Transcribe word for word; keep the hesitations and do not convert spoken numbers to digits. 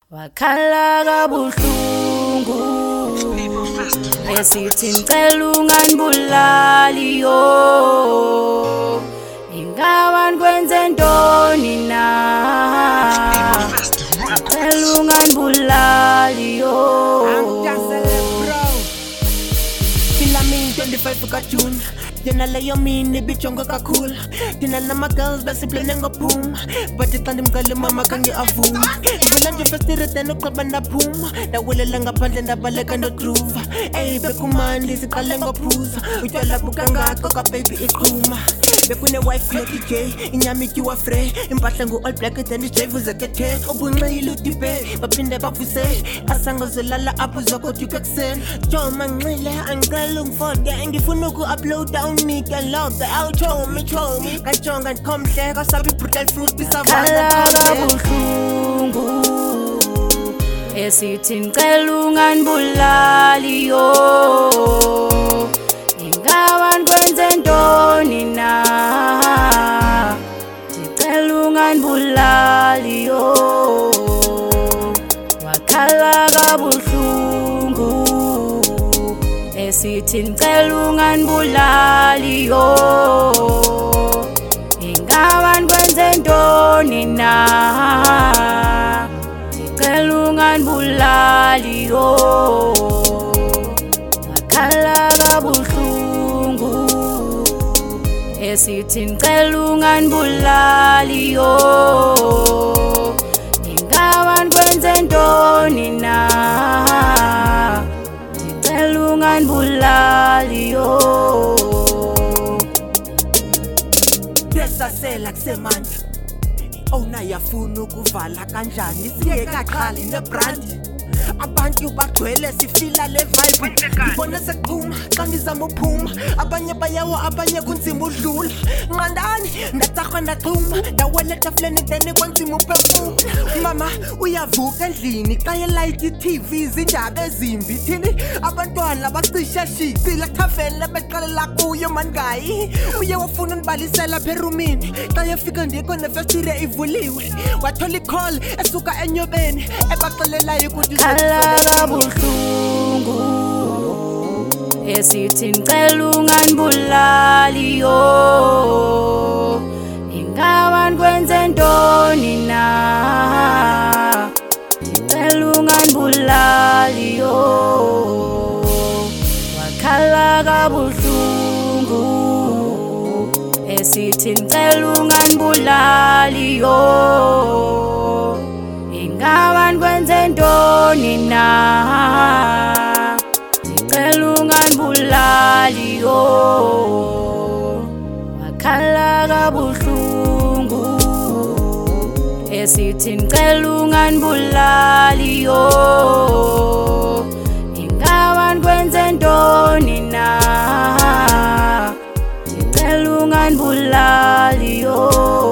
wakhala kabuhlungu esithi ngicela ungangibulali yo ingawa ngikwenze ntoni na ngicela ungangibulali yo twenty-five ka June Dina leyo mini bichongo kakhulu Dina nama girls basiplane ngophuma Bathi xa ndimgale mama kange avuma Ivela nje festire tena uqaba ndaphuma Ndawelela ngaphandle ndabaleka ndogroova Ey bekumandi siqale ngophuza Utywala bukangako ka baby iqhuma Bekune wife no D J inyama ityiwa frey Impahla ngu all black then ijive uzekethe Ubunxile udibe baphinde bavuse Asangozolala apho uzokoduka kuseni Joma nxile angicela ungifode ngifuna uku-uploada unike love the outro me show me kajonga ndikhomhle kasabi brutal fruit bisavana kabuhlungu esithi ngicela ungangibulali yo ingawa ngikwenze ntoni na ngicela ungangibulali yo wakhala kabuhlungu esithi ngicela ungangibulali yo ingawa ngikwenze ntoni na ngicela ungangibulali yo wakhala kabuhlungu esithi ngicela ungangibulali yo ingawa ngikwenze ntoni na ungangibulali yo Desasela kusemanje Owuna yafuna ukuvala kanjani singekaqali nebrandi Abantu bagcwele sifila le vibe Ngibona seqhuma xa ngizama uphuma Abanye bayawo abanye kunzima udlula Nqandani ndatarhwa ndaxhuma Ndawela etafuleni then kwanzima uphefumula Mama uyavuka endlini xa yelayita i-T V zindaba ezimbi Thini abantwana bacisha shici la thaveni beqalela kuyo mangayi Uye wafuna unibalisela apha erumini Xa yefika ndikho nefestire ivuliwe Wathola i-call esuka enyobeni ebaxelelayo ukuthi kabuhlungu esithi ngicela ungangibulali yo ingawa ngikwenze ntoni na ngicela ungangibulali yo wakhala kabuhlungu esithi ngicela ungangibulali yo ingawa ngikwenze ntoni na ngicela ungangibulali yo wakhala kabuhlungu esithi ngicela ungangibulali yo ingawa ngikwenze ntoni na ngicela ungangibulali yo